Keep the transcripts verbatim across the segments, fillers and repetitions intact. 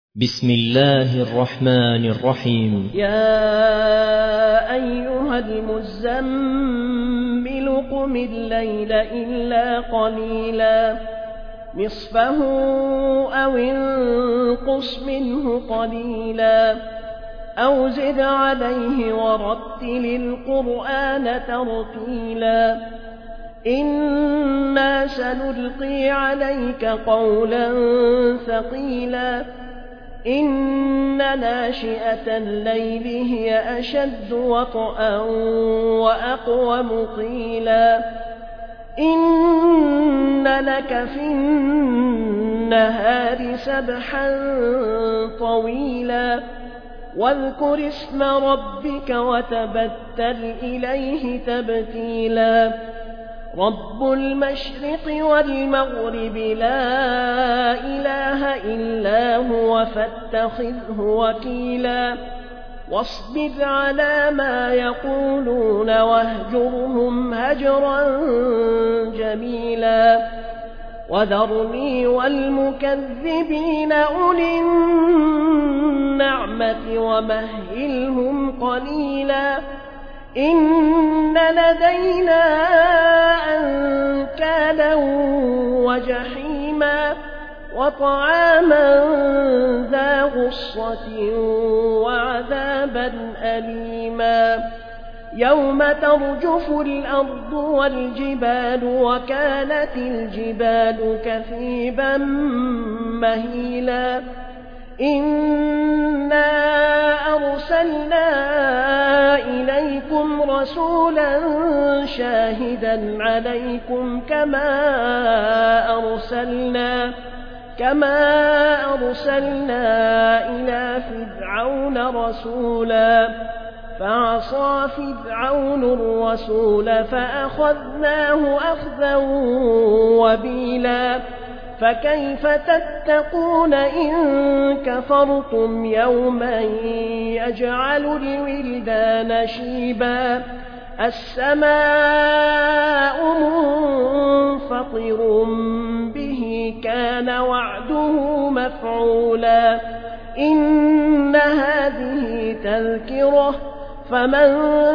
بسم الله الرحمن الرحيم. يا أيها المزمل قم الليل إلا قليلا نصفه أو انقص منه قليلا أو زد عليه ورتل القرآن ترتيلا إنا سنلقي عليك قولا ثقيلا إن ناشئة الليل هي أشد وطئا وأقوم قيلا إن لك في النهار سبحا طويلا واذكر اسم ربك وتبتل إليه تبتيلا رب المشرق والمغرب لا إله إلا هو فاتخذه وكيلا واصبر على ما يقولون واهجرهم هجرا جميلا وذرني والمكذبين أولي النعمة ومهلهم قليلا إن لدينا أنكالا وجحيما وطعاما ذا غصة وعذابا أليما يوم ترجف الأرض والجبال وكانت الجبال كثيبا مهيلا إنا أرسلنا إليكم رسولا شاهدا عليكم كما أرسلنا كما أرسلنا إلى فرعون رسولا فعصى فرعون الرسول فأخذناه أخذا وبيلا فكيف تتقون إن كفرتم يوما يجعل الولدان شيبا السماء منفطر به كان وعده مفعولا إن هذه تذكرة فمن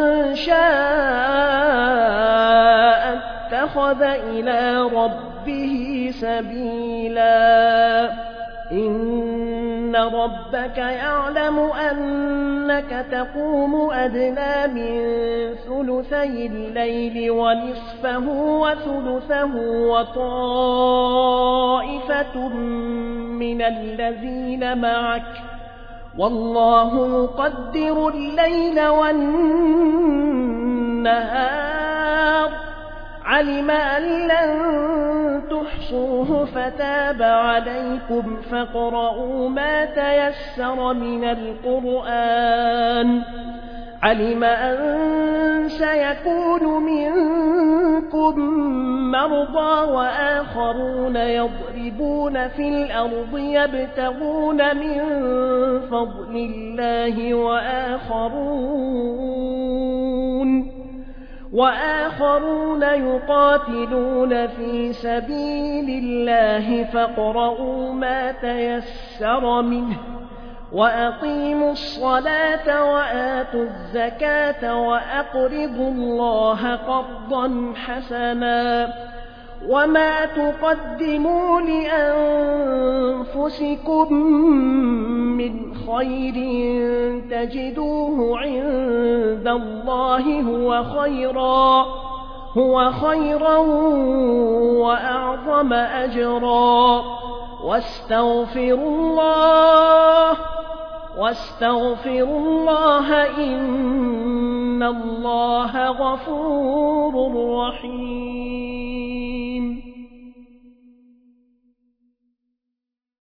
شاء اتخذ إلى ربه سبيلا إن ربك يعلم أنك تقوم أدنى من ثلثي الليل ونصفه وثلثه وطائفة من الذين معك والله يقدر الليل والنهار علم أن لن تحصوه فتاب عليكم فاقرؤوا ما تيسر من القرآن علم أن سيكون منكم مرضى وآخرون يضربون في الأرض يبتغون من فضل الله وآخرون وآخرون يقاتلون في سبيل الله فاقرؤوا ما تيسر منه وأقيموا الصلاة وآتوا الزكاة وأقرضوا الله قرضا حسنا وما تقدموا لأنفسكم من خير تجدوه عند الله هو خيرا هو خيرا وأعظم أجرا واستغفروا الله واستغفروا الله إن الله غفور رحيم.